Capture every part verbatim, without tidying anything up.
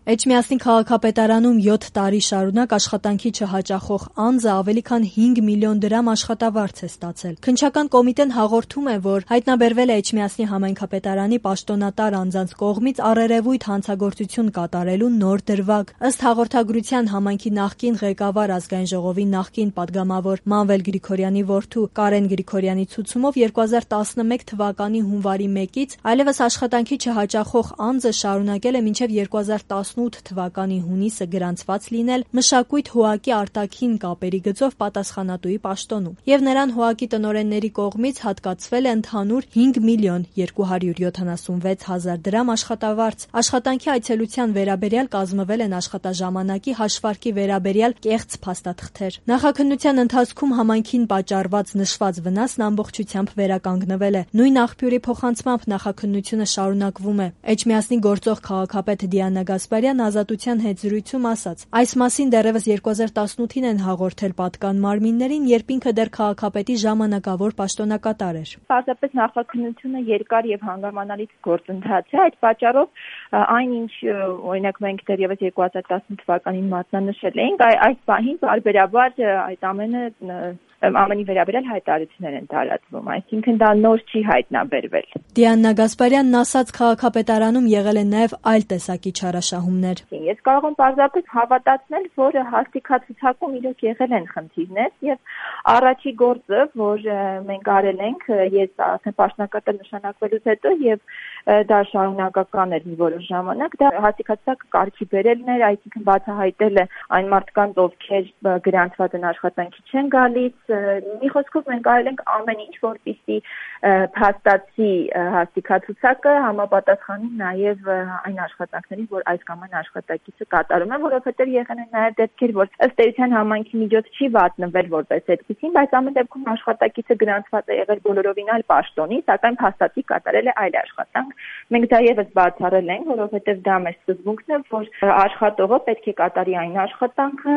Էջմիածնի քաղաքապետարանում յոթ տարի շարունակ աշխատանքի չհաճախող անձը ավելի քան հինգ միլիոն դրամ աշխատավարձ է ստացել։ Քննչական կոմիտեն հաղորդում է, որ հայտնաբերվել է Էջմիածնի համայնքապետարանի պաշտոնատար անձանց կողմից առերևույթ հանցագործություն կատարելու նոր դրվագ։ Ըստ հաղորդագրության համայնքի նախկին ղեկավար, ազգային ժողովի նախկին պատգամավոր Մանվել Գրիգորյանի որդու Կարեն Գրիգորյանի ցուցումով երկու հազար տասնմեկ թվականի հունվարի մեկից այլևս աշխատանքի չհաճախող անձը շարունակել է մինչև երկու հազար տասնութ թվականի հունիսը գրանցված լինել Մշակույթ ՀՈԱԿ-ի արտաքին կապերի գծով պատասխանատուի պաշտոնում, եւ նրան ՀՈԱԿ-ի տնօրենների կողմից հատկացվել է ընդհանուր հինգ միլիոն երկու հարյուր յոթանասունվեց հազար դրամ աշխատավարձ։ Աշխատանքի այցելության վերաբերյալ կազմվել են աշխատաժամանակի հաշվարկի վերաբերյալ կեղծ փաստաթղթեր։ Նախաքննության ընթացքում համայնքին պատճառված նշված վնասն ամբողջությամբ վերականգնվել է։ Նույն աղբյուրի փոխանցմամբ նախաքննությունը շարունակվում է։ Էջմիածնի գործող քաղաքապետ Դիանա Գասպարյան Ազատության հետ զրույցում ասաց. այս մասին դեռևս երկու հազար տասնութին են հաղորդել պատկան մարմիններին, երբ ինքը դեռ քաղաքապետի ժամանակավոր պաշտոնակատար էր։ Պարզապես նախաքննությունը երկար եւ հանգամանալից գործընթաց է, այդ պատճառով այնինչ օրինակ մենք դեռևս երկու հազար տասնութ թվականին մատնանշել էինք, այս պահին բարբերաբար այդ ամենը ամենի վերաբերյալ հայտարարություններ են տարածվում, այսինքն դա նոր չի հայտնաբերվել։ Դիանա Գասպարյանն ասաց, քաղաքապետարանում եղել են նաև այլ տեսակի չարաշահումներ։ Ես կարող եմ պարզապես հավատացնել, որ հաստիքացուցակում իրոք եղել են խնդիրներ եւ առաջի գործը, որ մենք արել ենք, ես արդեն պաշտոնակատար նշանակվելուց հետո եւ դա շարունակական էր մի որոշ ժամանակ, դա հաստիքացուցակը կարգի բերելն էր, այսինքն բացահայտել է այն մարդկանց, ովքեր գրանցված են աշխատանքի չեն գալիս։ Մի խոսքով մենք արել ենք ամեն ինչ, որպեսզի փաստացի հաստիքացուցակը համապատասխանի նաև այն աշխատանքներին, որ այս կամ այն աշխատակիցը կատարում է, որովհետև եղել են նաև դեպքեր, որ ըստ էության համայնքի միջոց չի վատնվել որպես այդպեսին, բայց ամեն դեպքում աշխատակիցը գրանցված է եղել բոլորովին այլ պաշտոնի, սակայն փաստացի կատարել է այլ աշխատանք։ Մենք դա եւս բացառել ենք, որովհետև դա մեր սկզբունքն է, որ աշխատողը պետք է կատարի այն աշխատանքը,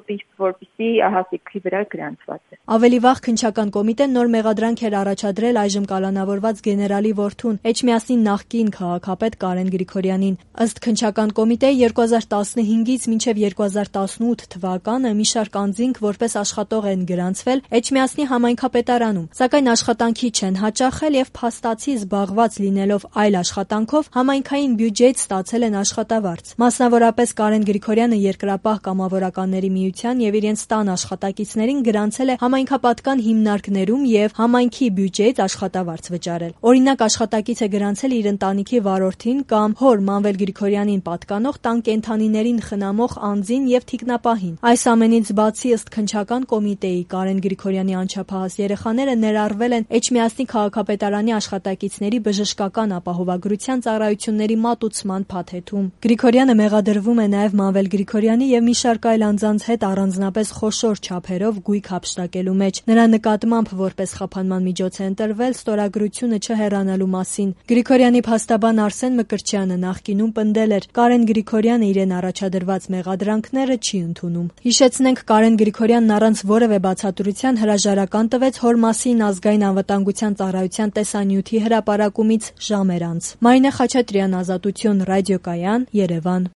որպեսզի հաստիքի վրա գրանցված է։ Ավելի վաղ քննչական կոմիտեն նոր մեղադրանք էր առաջադրել այժմ կալանավորված գեներալի որդուն Էջմիածնի նախկին քաղաքապետ Կարեն Գրիգորյանին։ Ըստ քննչական կոմիտեի երկու հազար տասնհինգից մինչև երկու հազար տասնութ թվականը մի շարք անձինք որպես աշխատող են գրանցվել Էջմիածնի համայնքապետարանում, սակայն աշխատանքի չեն հաճախել եւ փաստացի զբաղված լինելով այլ աշխատանքով համայնքային բյուջեից ստացել են աշխատավարձ։ Մասնավորապես Կարեն Գրիգորյանը Երկրապահ կամավորականների միության եւ իրենց տան աշխատակիցներին գրանցել է համայնքապատկան հիմնարկներում եւ համայնքի բյուջեից աշխատավարձ վճարել։ Օրինակ աշխատակից է գրանցել իր ընտանիքի վարորդին կամ հոր Մանվել Գրիգորյանին պատկանող տան կենդանիներին խնամող անձին եւ թիկնապահին։ Այս ամենից բացի ըստ քննչական կոմիտեի Կարեն Գրիգորյանի անչափահաս երեխաները ներառվել են Էջմիածնի քաղաքապետարանի աշխատակիցների բժշկական ապահովագրության ծառայությունների մատուցման փաթեթում։ Գրիգորյանը մեղադրվում է նաեւ Մանվել Գրիգորյանի եւ մի շարք այլ անձանց հետ առանձնապես խոշոր չափերով գույք հափշտակելու մեջ։ Նրա նկատմամբ որպես խափանման միջոց է ընտրվել ստորագրությունը չհեռանալու մասին։ Գրիգորյանի փաստաբան Արսեն Մկրտչյանը նախկինում պնդել էր, Կարեն Գրիգորյանը իրեն առաջադրված մեղադրանքները չի ընդունում։ Հիշեցնենք, Կարեն Գրիգորյանն առանց որևէ բացատրության հրաժարական տվեց հոր մասին ազգային անվտանգության ծառայության տեսանյութի հրապարակումից ժամեր անց։ Մարինե Խաչատրյան, Ազատություն, ռադիոկայան, Երևան։